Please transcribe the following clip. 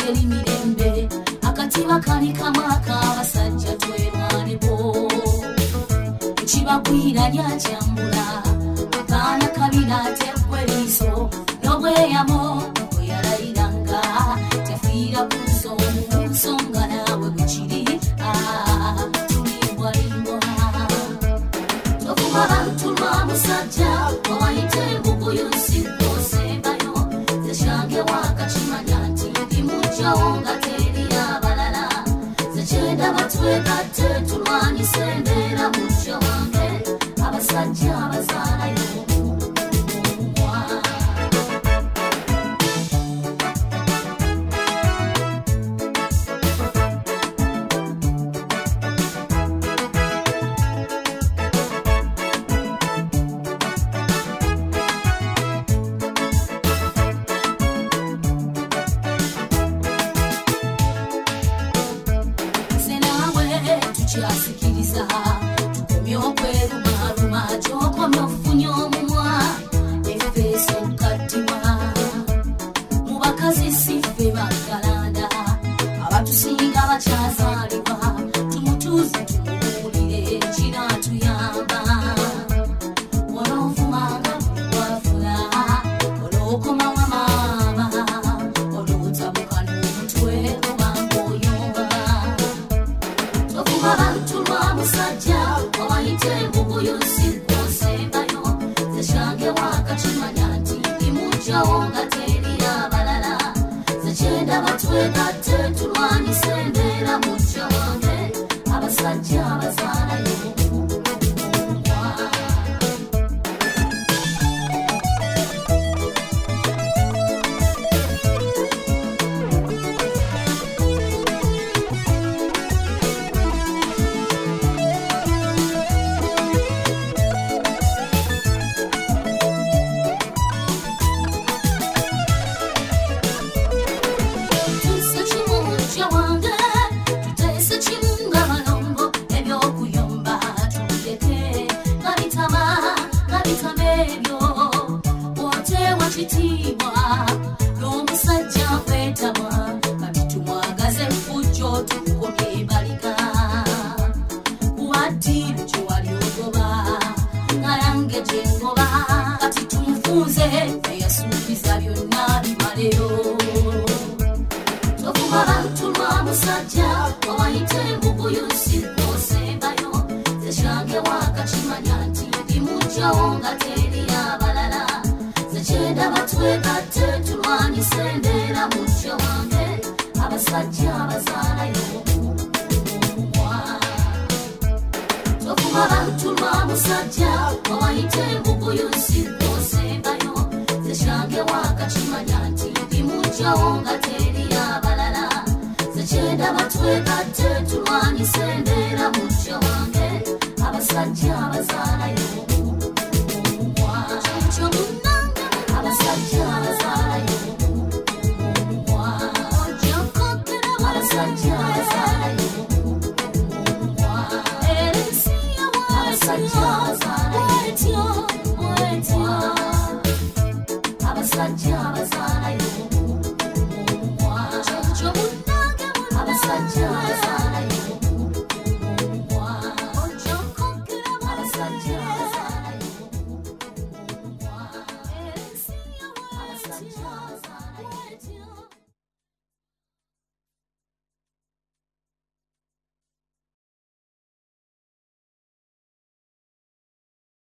teri mirembe akatiba kali kamaka abasajja twerwanebo ekibagwiranya kyambula akaana kabira tekweriiso n'obweyamo bweyalayiranga tefiira ku nsonga nawe bwekiri tulibwalimbwa tokuba bantu lwa musajja owayita embuguyu nsikoosembayo zeshange wakakimanya nti ndimujjawo nga teri abalala zekyenda batwegatte tulwanyisa embeera mujja wange abasajja abazaalayo kyasikiriza tukomye okwerumaluma kyokomye ofunye omumwa efeeso kattima mu bakazi siffe bagalanda abatusinga bakyazaalibwa tumutuuze tumuwulire kinaatuyamba olwovumanga lwafula olwokomawa maama olwotabuka n'omutwe obanga oyomba abantu lwa musajja owayita embuguyu nsikoosembayo zeshange wakakimanya nti ndimujjawo nga teri abalala zekyenda batwegatte tulwanyisa embeera mujja wange abasajja abazaalayo kitiibwa n'omusajja kwetabwa kati tumwagaze fujjo tukomye balika kuwaddiru kyewali ogoba ngayange gyengoba kati tumufunze eyasuubiza byonna bimaleyo tokuba bantu lwa musajja owayita embuguyu nsikoosembayo zeshange wakakimanya nti ndimujjawo nga teri abalala zekyenda batwegatte tulwanyisa embeera mujja wange abasajja abazaalayo tokuba bantu lwa musajja owayita embuguyu nsikoosembayo zeshange wakakimanya nti ndimujjawo nga teri abalala zekyenda batwegatte tulwanyisa embeera mujja wange abasajja abazaalayo abasajja abazaalayo abasajja abazaalayo abasajja abazaalayo abasajja abazaalayo